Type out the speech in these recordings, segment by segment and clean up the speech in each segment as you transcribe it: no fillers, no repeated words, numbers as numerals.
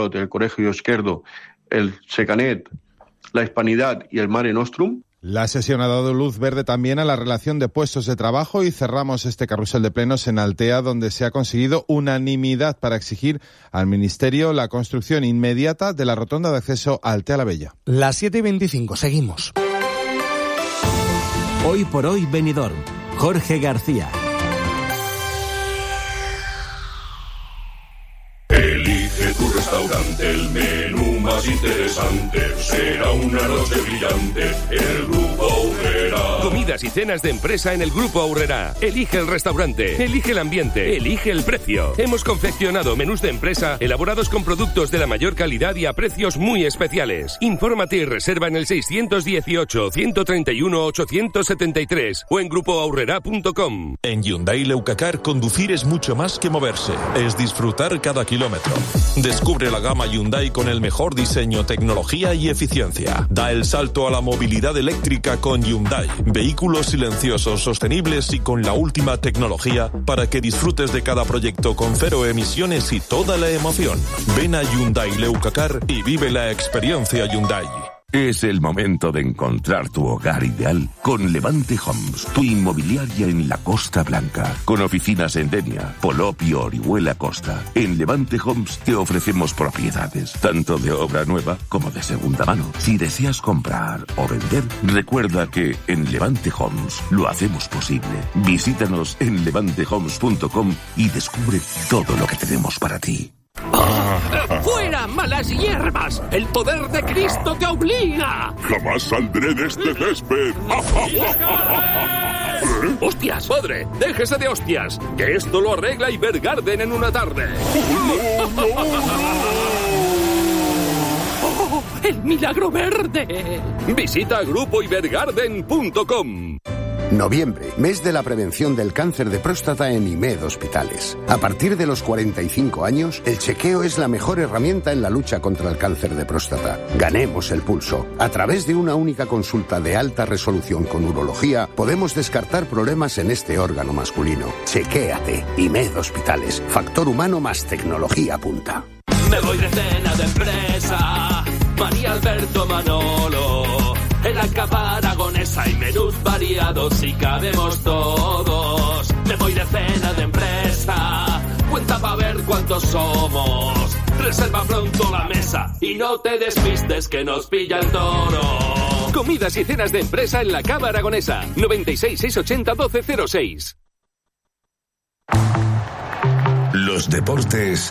Olot, el Colegio Esquerdo, el Secanet, la Hispanidad y el Mare Nostrum. La sesión ha dado luz verde también a la relación de puestos de trabajo y cerramos este carrusel de plenos en Altea, donde se ha conseguido unanimidad para exigir al Ministerio la construcción inmediata de la rotonda de acceso a Altea la Bella. Las 7:25, seguimos. Hoy por hoy Benidorm. Jorge García. Elige tu restaurante, el menú más interesante. Será una noche brillante, el Grupo Aurrera. Comidas y cenas de empresa en el Grupo Aurrera. Elige el restaurante, elige el ambiente, elige el precio. Hemos confeccionado menús de empresa elaborados con productos de la mayor calidad y a precios muy especiales. Infórmate y reserva en el 618-131-873 o en grupoaurrera.com. En Hyundai Leucacar, conducir es mucho más que moverse. Es disfrutar cada kilómetro. Descubre la gama Hyundai con el mejor diseño, tecnología y eficiencia. Da el salto a la movilidad eléctrica con Hyundai. Vehículos silenciosos, sostenibles y con la última tecnología para que disfrutes de cada proyecto con cero emisiones y toda la emoción. Ven a Hyundai Leucacar y vive la experiencia Hyundai. Es el momento de encontrar tu hogar ideal con Levante Homes, tu inmobiliaria en la Costa Blanca, con oficinas en Denia, Polop y Orihuela Costa. En Levante Homes te ofrecemos propiedades, tanto de obra nueva como de segunda mano. Si deseas comprar o vender, recuerda que en Levante Homes lo hacemos posible. Visítanos en levantehomes.com y descubre todo lo que tenemos para ti. ¡Fuera, malas hierbas! ¡El poder de Cristo te obliga! Jamás saldré de este césped. ¡Hostias, padre! ¡Déjese de hostias! ¡Que esto lo arregla Ibergarden en una tarde! ¡Oh, el milagro verde! Visita grupoibergarden.com. Noviembre, mes de la prevención del cáncer de próstata en IMED Hospitales. A partir de los 45 años, el chequeo es la mejor herramienta en la lucha contra el cáncer de próstata. Ganemos el pulso. A través de una única consulta de alta resolución con urología, podemos descartar problemas en este órgano masculino. Chequéate. IMED Hospitales. Factor humano más tecnología punta. Me voy de cena de empresa. María Alberto Manolo. En la cava aragonesa hay menús variados y cabemos todos. Me voy de cena de empresa. Cuenta pa' ver cuántos somos. Reserva pronto la mesa y no te despistes que nos pilla el toro. Comidas y cenas de empresa en la cava aragonesa. 96 680 1206. Los deportes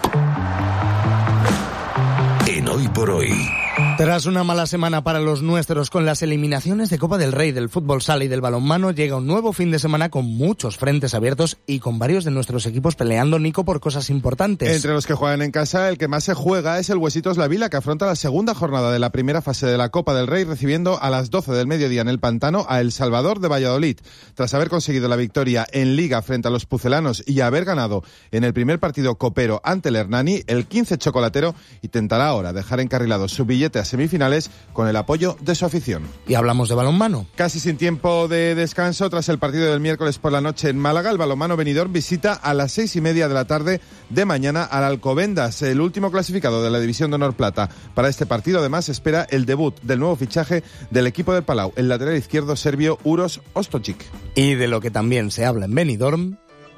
en Hoy por Hoy. Tras una mala semana para los nuestros con las eliminaciones de Copa del Rey, del fútbol sala y del balonmano, llega un nuevo fin de semana con muchos frentes abiertos y con varios de nuestros equipos peleando, Nico, por cosas importantes. Entre los que juegan en casa, el que más se juega es el Huesitos La Vila, que afronta la segunda jornada de la primera fase de la Copa del Rey, recibiendo a las 12 del mediodía en el Pantano a El Salvador de Valladolid. Tras haber conseguido la victoria en Liga frente a los pucelanos y haber ganado en el primer partido copero ante el Hernani, el 15 chocolatero intentará ahora dejar encarrilado su billete a semifinales con el apoyo de su afición. Y hablamos de balonmano. Casi sin tiempo de descanso, tras el partido del miércoles por la noche en Málaga, el balonmano Benidorm visita a las 6:30 de la tarde de mañana al Alcobendas, el último clasificado de la División de Honor Plata. Para este partido, además, espera el debut del nuevo fichaje del equipo de Palau, el lateral izquierdo serbio Uroš Ostojić. Y de lo que también se habla en Benidorm...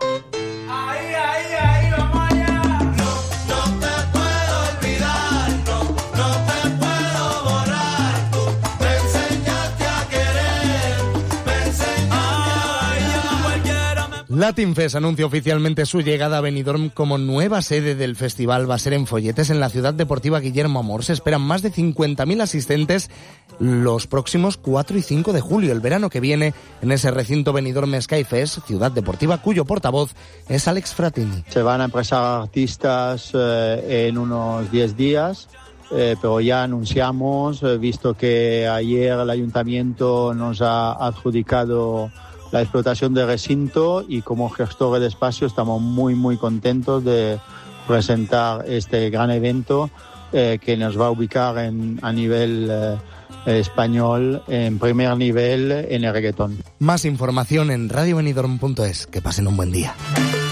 Latinfest anuncia oficialmente su llegada a Benidorm como nueva sede del festival. Va a ser en Folletes, en la ciudad deportiva Guillermo Amor. Se esperan más de 50.000 asistentes los próximos 4 y 5 de julio, el verano que viene, en ese recinto Benidorm Skyfest, ciudad deportiva, cuyo portavoz es Alex Fratini. Se van a empezar artistas en unos 10 días. Pero ya anunciamos, visto que ayer el ayuntamiento nos ha adjudicado la explotación del recinto, y como gestor del espacio estamos muy contentos de presentar este gran evento que nos va a ubicar a nivel español, en primer nivel en el reggaetón. Más información en radiobenidorm.es. Que pasen un buen día.